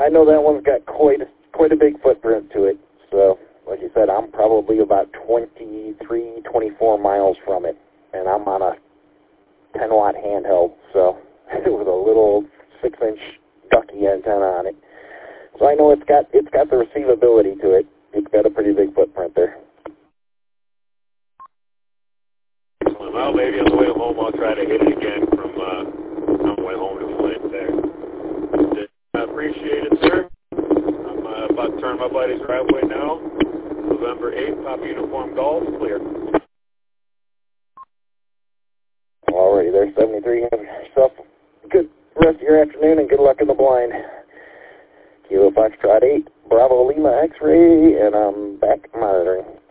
I know that one's got quite a big footprint to it. So, like you said, I'm probably about 23, 24 miles from it, and I'm on a 10-watt handheld, so with a little 6-inch ducky antenna on it. So I know it's got the receivability to it. It's got a pretty big footprint there. Well, maybe on the way home I'll try to hit it again from on the way home to Flint there. I appreciate it, sir. I'm about to turn my buddy's driveway now. November 8th, Papa Uniform Golf, clear. Alrighty there, 73. Have yourself a good rest of your afternoon and good luck in the blind. Kilo Foxtrot 8, Bravo Lima X-ray, and I'm back monitoring.